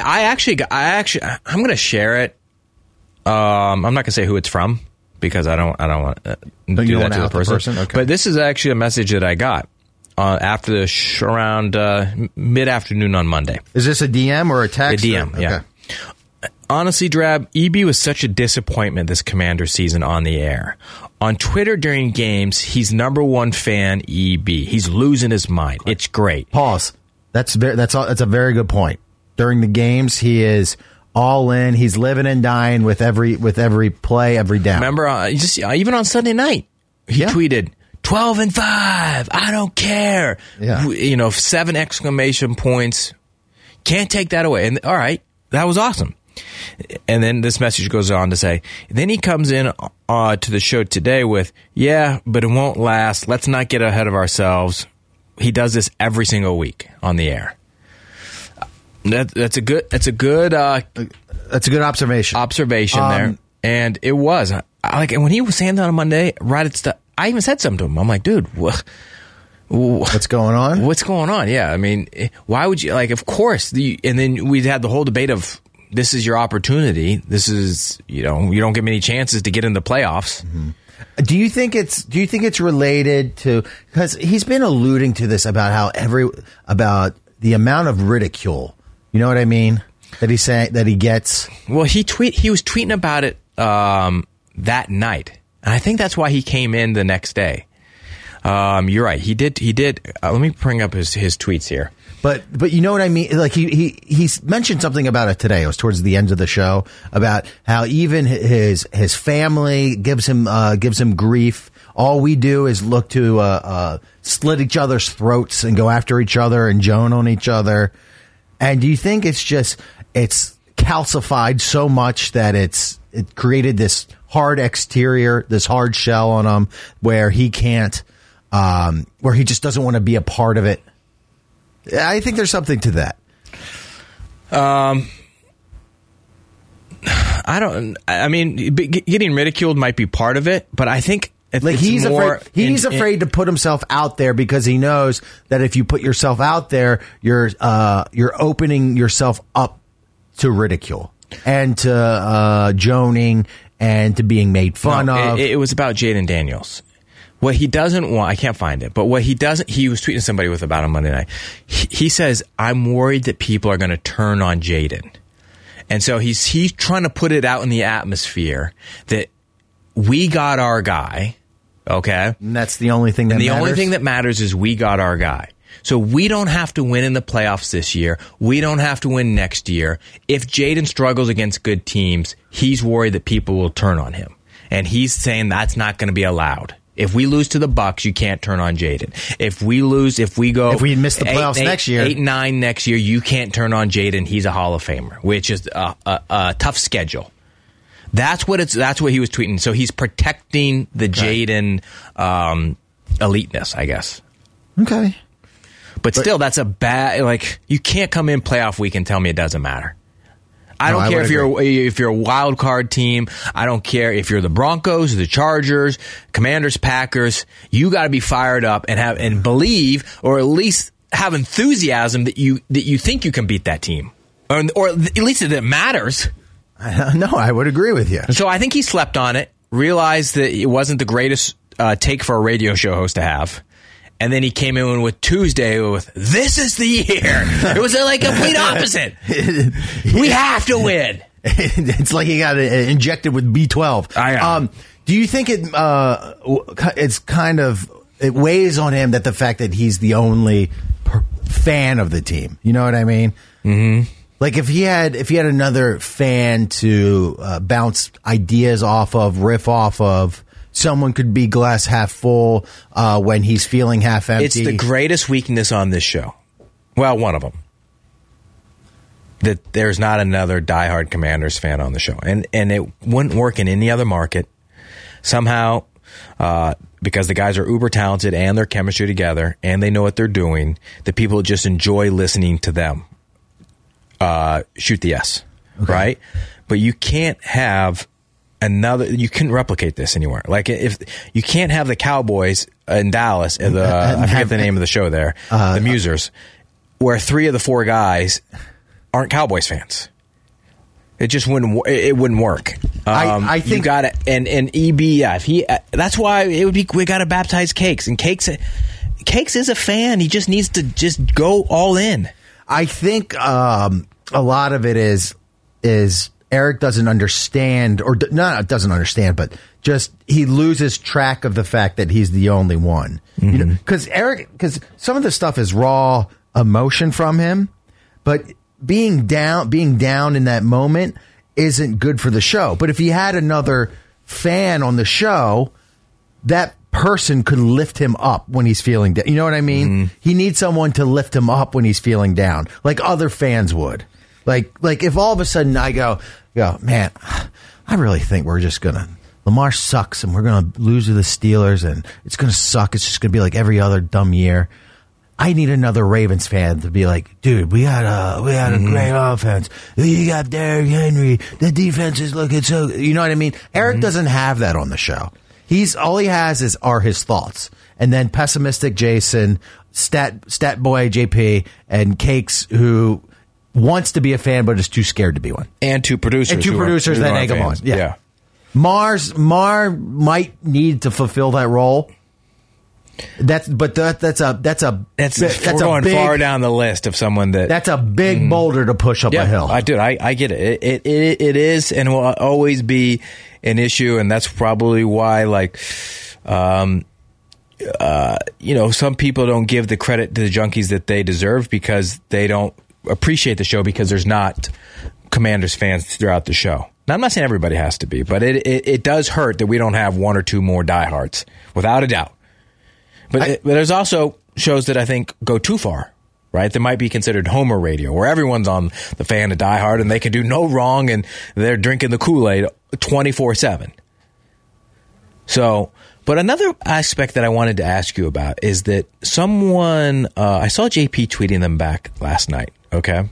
I'm going to share it. I'm not going to say who it's from because I don't want to do that to the person. Okay. But this is actually a message that I got after around mid-afternoon on Monday. Is this a DM or a text? A DM, yeah. Honestly, Drab, EB was such a disappointment this Commander season on the air. On Twitter during games, he's number one fan, EB. He's losing his mind. It's great. Pause. That's a very good point. During the games, he is all in. He's living and dying with every play, every down. Remember, even on Sunday night, he tweeted 12-5. I don't care. Yeah. 7 exclamation points. Can't take that away. And all right, that was awesome. And then this message goes on to say, then he comes in to the show today with, but it won't last. Let's not get ahead of ourselves. He does this every single week on the air. That's a good observation. There, and it was when he was saying that on Monday, right at stuff. I even said something to him. I'm like, dude, what's going on? What's going on? Yeah, I mean, why would you of course? And then we had the whole debate of this is your opportunity. This is you don't get many chances to get in the playoffs. Mm-hmm. Do you think it's related to, because he's been alluding to this about about the amount of ridicule. You know what I mean? That he's saying that he gets. Well, he was tweeting about it that night, and I think that's why he came in the next day. You're right. He did. Let me bring up his tweets here. But you know what I mean? Like he mentioned something about it today. It was towards the end of the show about how even his family gives him grief. All we do is look to slit each other's throats and go after each other and joan on each other. And do you think it's calcified so much that it created this hard exterior, this hard shell on him, where he can't, where he just doesn't want to be a part of it. I think there's something to that. I mean, getting ridiculed might be part of it, but I think like he's afraid to put himself out there because he knows that if you put yourself out there, you're opening yourself up to ridicule and to joning and to being made fun of. It was about Jaden Daniels. What he doesn't want, I can't find it, but what he doesn't, he was tweeting somebody with about him Monday night. He says, I'm worried that people are going to turn on Jaden. And so he's trying to put it out in the atmosphere that we got our guy, okay? And that's the only thing that matters? The only thing that matters is we got our guy. So we don't have to win in the playoffs this year. We don't have to win next year. If Jaden struggles against good teams, he's worried that people will turn on him. And he's saying that's not going to be allowed. If we lose to the Bucks, you can't turn on Jaden. If we miss the playoffs next year, 8-9 next year, you can't turn on Jaden. He's a Hall of Famer, which is a tough schedule. That's what he was tweeting. So he's protecting the Jaden eliteness, I guess. Okay, but still, that's a bad. Like, you can't come in playoff week and tell me it doesn't matter. I don't care if you're a wild card team. I don't care if you're the Broncos, the Chargers, Commanders, Packers. You got to be fired up and believe, or at least have enthusiasm that you think you can beat that team, or at least that it matters. No, I would agree with you. So I think he slept on it, realized that it wasn't the greatest take for a radio show host to have. And then he came in with Tuesday with, this is the year. It was like a complete opposite. We have to win. It's like he got injected with B12. Do you think it weighs on him that the fact that he's the only fan of the team? You know what I mean? Mm-hmm. Like if he had another fan to bounce ideas off of, riff off of, someone could be glass half full when he's feeling half empty. It's the greatest weakness on this show. Well, one of them. That there's not another diehard Commanders fan on the show. And it wouldn't work in any other market. Somehow, because the guys are uber talented and their chemistry together and they know what they're doing, the people just enjoy listening to them. Shoot the yes. Okay. Right? But you can't have you couldn't replicate this anywhere. Like, if you can't have the Cowboys in Dallas, I forget the name of the show there, the Musers, where 3 of the 4 guys aren't Cowboys fans. It just wouldn't work. I think you got to, and EB, that's why it would be, we got to baptize Cakes, and Cakes is a fan. He just needs to just go all in. I think a lot of it is Eric doesn't understand, or not doesn't understand, but just he loses track of the fact that he's the only one. Mm-hmm. You know, because some of the stuff is raw emotion from him, but being down in that moment isn't good for the show. But if he had another fan on the show, that person could lift him up when he's feeling down. You know what I mean? Mm-hmm. He needs someone to lift him up when he's feeling down, like other fans would. Like if all of a sudden I go, man, I really think we're just going to, Lamar sucks and we're going to lose to the Steelers and it's going to suck. It's just going to be like every other dumb year. I need another Ravens fan to be like, dude, we got a great offense. You got Derrick Henry. The defense is looking so, you know what I mean? Eric doesn't have that on the show. All he has are his thoughts. And then pessimistic Jason, stat boy JP, and Cakes, who wants to be a fan but is too scared to be one. And 2 producers. That egg him on. Yeah. Mar might need to fulfill that role. That's a going big, far down the list of someone that's a big boulder to push up a hill. I get it. It is and will always be an issue, and that's probably why, like, some people don't give the credit to the Junkies that they deserve because they don't appreciate the show because there's not Commanders fans throughout the show. Now, I'm not saying everybody has to be, but it does hurt that we don't have 1 or 2 more diehards, without a doubt. But there's also shows that I think go too far. right? That might be considered Homer radio, where everyone's on the Fan and Die Hard and they can do no wrong and they're drinking the Kool-Aid 24/7. So, but another aspect that I wanted to ask you about is that someone, I saw JP tweeting them back last night. Okay.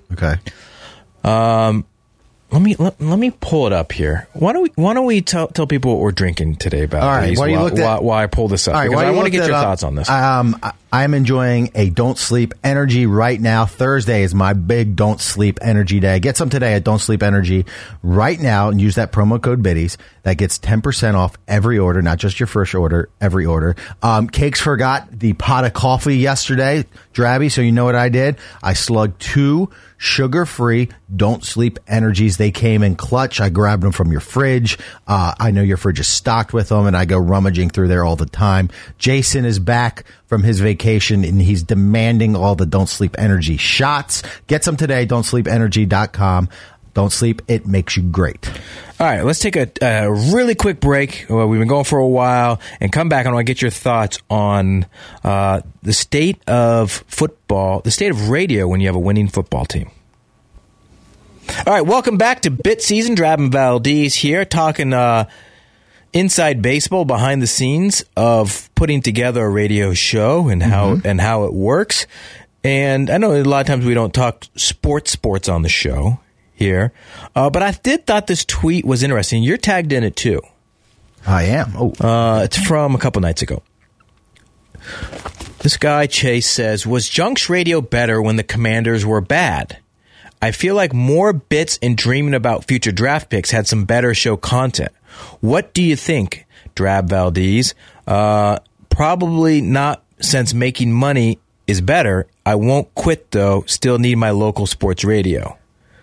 Let me pull it up here. Why don't we tell people what we're drinking today, Val? All right. Why I pull this up? All right, because I want to get your thoughts on this. I'm enjoying a Don't Sleep Energy right now. Thursday is my big Don't Sleep Energy day. Get some today at Don't Sleep Energy right now and use that promo code BIDDIES. That gets 10% off every order, not just your first order, every order. Cakes forgot the pot of coffee yesterday, Drabby, so you know what I did? I slugged 2 sugar-free Don't Sleep Energies. They came in clutch. I grabbed them from your fridge. I know your fridge is stocked with them, and I go rummaging through there all the time. Jason is back from his vacation, and he's demanding all the Don't Sleep Energy shots. Get some today, don'tsleepenergy.com. Don't sleep. It makes you great. All right, let's take a really quick break. Well, we've been going for a while, and come back. I want to get your thoughts on the state of football, the state of radio when you have a winning football team. All right, welcome back to Bit Season. Drab and Valdez here, talking inside baseball, behind the scenes of putting together a radio show and how it works. And I know a lot of times we don't talk sports on the show here, but I thought this tweet was interesting. You're tagged in it too. I am. It's from a couple nights ago. This guy, Chase, says, was Junks Radio better when the Commanders were bad? I feel like more bits and dreaming about future draft picks had some better show content. What do you think, Drab Valdez? Probably not, since making money is better. I won't quit, though. Still need my local sports radio.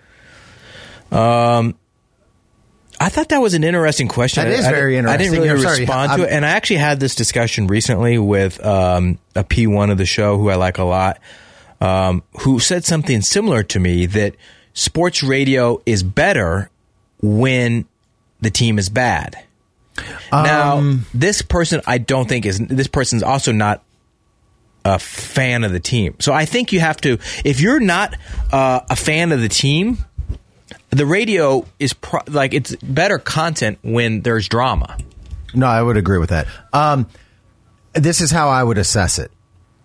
I thought that was an interesting question. That is very interesting. I didn't really respond to it. And I actually had this discussion recently with a P1 of the show who I like a lot, who said something similar to me, that sports radio is better when the team is bad. Now, this person I don't think is, this person's also not a fan of the team. So I think you have to, if you're not a fan of the team, the radio is it's better content when there's drama. No, I would agree with that. This is how I would assess it.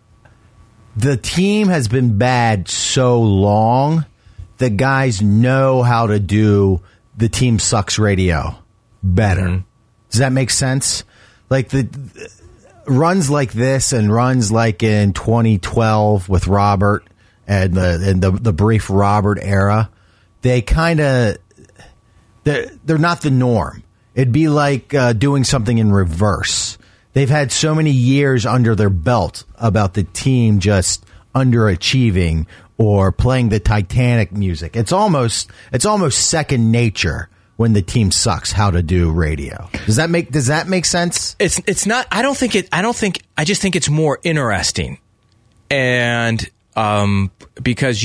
The team has been bad so long, the guys know how to do the team sucks radio better. Mm-hmm. Does that make sense? Like the runs like this and runs like in 2012 with Robert and the brief Robert era, they kind of, they're not the norm. It'd be like doing something in reverse. They've had so many years under their belt about the team just underachieving or playing the Titanic music. It's almost second nature when the team sucks how to do radio. Does that make sense? It's not. I just think it's more interesting, and because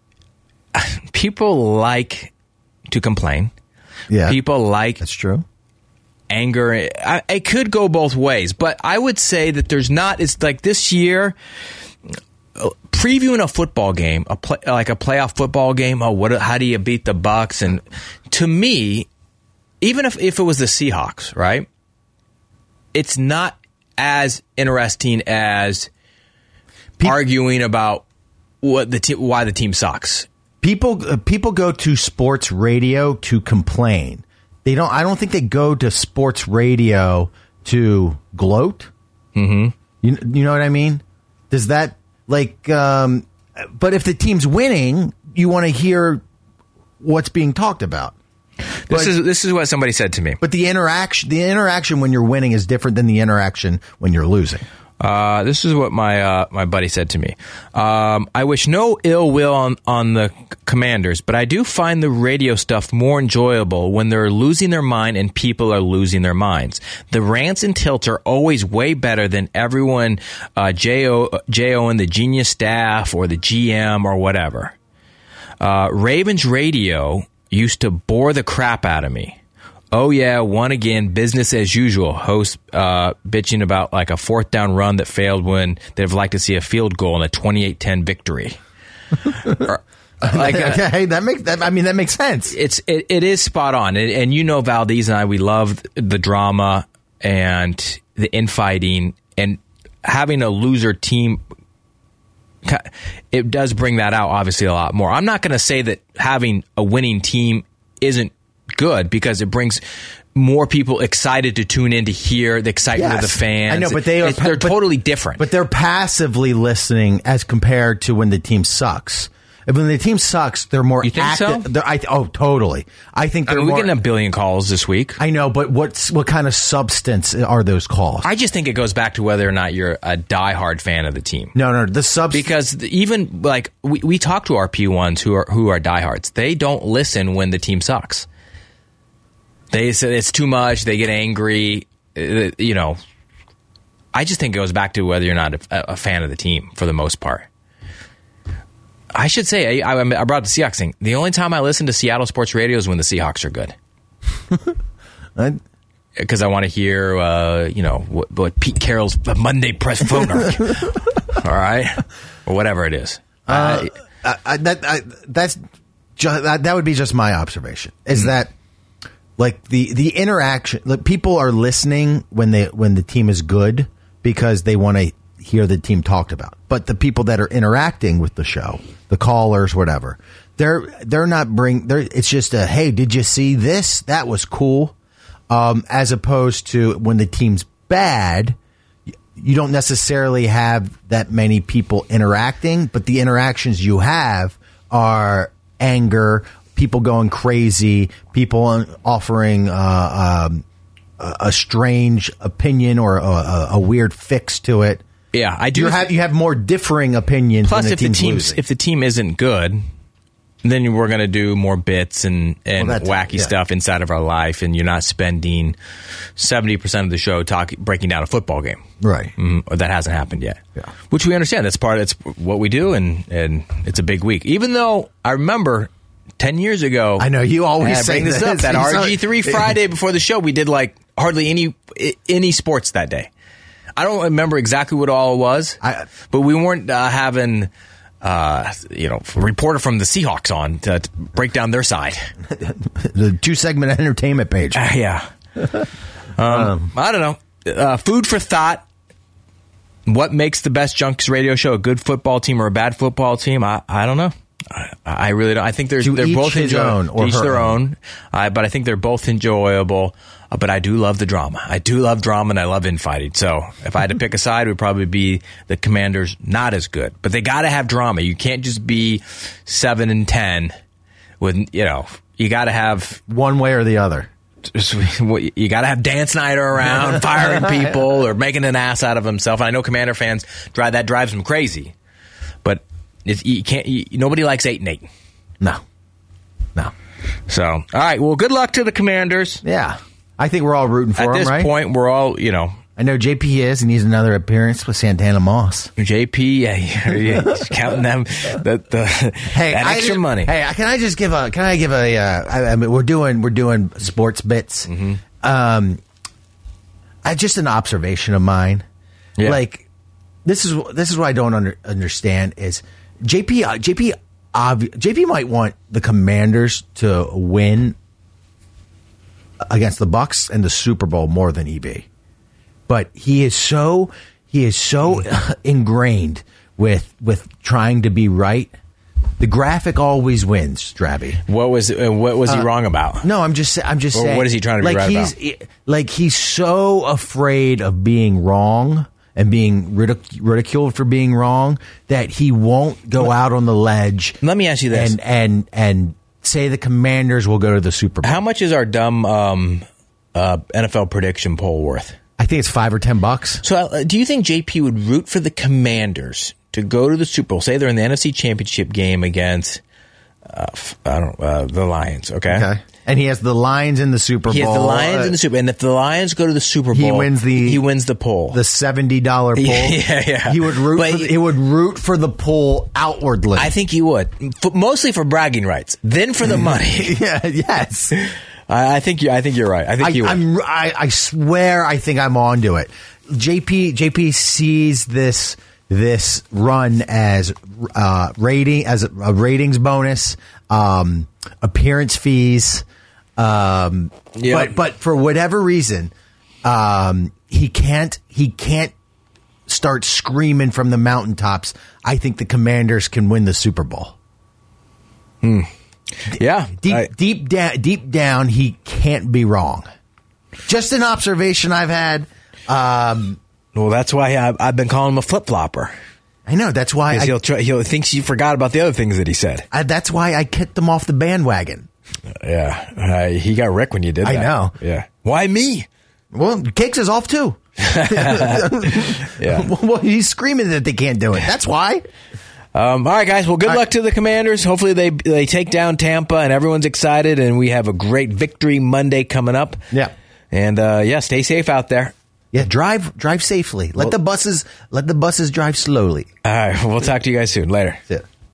people like to complain. Yeah, people like, that's true. Anger. It could go both ways, but I would say that there's not. It's like this year, previewing a football game, like a playoff football game. How do you beat the Bucs? And to me, even if it was the Seahawks, right? It's not as interesting as arguing about why the team sucks. People go to sports radio to complain. They don't. I don't think they go to sports radio to gloat. Mm-hmm. You know what I mean? Does that but if the team's winning, you want to hear what's being talked about. This is what somebody said to me. But the interaction when you're winning is different than the interaction when you're losing. This is what my buddy said to me. I wish no ill will on the Commanders, but I do find the radio stuff more enjoyable when they're losing their mind and people are losing their minds. The rants and tilts are always way better than everyone J.O. and the genius staff or the GM or whatever. Ravens radio used to bore the crap out of me. Oh, yeah, won again, business as usual. Host bitching about like a fourth down run that failed when they'd have liked to see a field goal in a 28-10 victory. Like, okay, that makes sense. It is spot on, and you know, Valdez and I, we love the drama and the infighting, and having a loser team, it does bring that out obviously a lot more. I'm not going to say that having a winning team isn't good, because it brings more people excited to tune in to hear the excitement of the fans. I know, but they're totally different. But they're passively listening as compared to when the team sucks. When the team sucks, they're more active. So? Totally. I think they're we're getting a billion calls this week. I know, but what kind of substance are those calls? I just think it goes back to whether or not you're a diehard fan of the team. No, the substance. Because even like we talk to our P1s who are diehards. They don't listen when the team sucks. They say it's too much. They get angry. You know, I just think it goes back to whether you're not a fan of the team for the most part. I should say, I brought the Seahawks thing. The only time I listen to Seattle sports radio is when the Seahawks are good. Because I want to hear, what Pete Carroll's Monday press phone arc. All right? Or whatever it is. That would be just my observation. Is that, like, the interaction, like, people are listening when the team is good because they want to hear the team talked about. But the people that are interacting with the show, the callers, whatever, they're not it's just a, hey, did you see this? That was cool. As opposed to when the team's bad, you don't necessarily have that many people interacting, but the interactions you have are anger, people going crazy, people offering a strange opinion or a weird fix to it. Yeah, I do. You have more differing opinions. Plus, if the team isn't good, then we're going to do more bits and wacky stuff inside of our life, and you're not spending 70% of the show breaking down a football game. Right. Or that hasn't happened yet. Yeah. Which we understand. It's what we do, and it's a big week. Even though I remember 10 years ago, I know you always bring this up, that RG3 Friday before the show, we did like hardly any sports that day. I don't remember exactly what all it was, but we weren't having a reporter from the Seahawks on to break down their side. The 2-segment entertainment page. Yeah. I don't know. Food for thought. What makes the best Junks radio show? A good football team or a bad football team? I don't know. I really don't. I think they're both enjoyable. Each their own. But I think they're both enjoyable. But I do love the drama. I do love drama, and I love infighting. So if I had to pick a side, it would probably be the Commanders not as good. But they got to have drama. You can't just be 7-10 with, you got to have one way or the other. You got to have Dan Snyder around firing people or making an ass out of himself. And I know Commander fans drives them crazy. But nobody likes 8-8. No. So, all right. Well, good luck to the Commanders. Yeah. I think we're all rooting for him, right? At this point, we're all, I know JP is, and he's another appearance with Santana Moss. JP, he's counting them that extra money. Hey, can I give a? We're doing sports bits. Mm-hmm. Just an observation of mine. Yeah. Like this is what I don't understand is JP might want the Commanders to win against the Bucs and the Super Bowl more than EB. But he is so ingrained with trying to be right. The graphic always wins, Drabby. What was he wrong about? No, I'm just saying. What is he trying to be right about? Like he's so afraid of being wrong and being ridiculed for being wrong that he won't go out on the ledge. Let me ask you this. And say the Commanders will go to the Super Bowl. How much is our dumb NFL prediction poll worth? I think it's $5 or $10. So, do you think JP would root for the Commanders to go to the Super Bowl? Say they're in the NFC Championship game against the Lions. Okay, and he has the Lions in the Super Bowl. He has the Lions in the Super Bowl, and if the Lions go to the Super Bowl, he wins the poll, the $70 poll. Yeah. He would root for the poll outwardly. I think he would, mostly for bragging rights, then for the money. Yes. I think you're right. I think you would. I swear I think I'm onto it. JP sees this this run as a ratings bonus, appearance fees. But for whatever reason, he can't start screaming from the mountaintops. I think the Commanders can win the Super Bowl. Yeah, Deep down, he can't be wrong. Just an observation I've had. Well, that's why I've been calling him a flip-flopper. I know. That's why he'll thinks you forgot about the other things that he said. That's why I kicked him off the bandwagon. Yeah, he got Rick when you did that. I know. Yeah, why me? Well, Cakes is off too. Yeah. Well, he's screaming that they can't do it. That's why. All right, guys. Well, good luck to the Commanders. Hopefully they take down Tampa and everyone's excited and we have a great victory Monday coming up. Yeah. And stay safe out there. Yeah, drive safely. Let the buses drive slowly. All right, we'll talk to you guys soon. Later. That's it.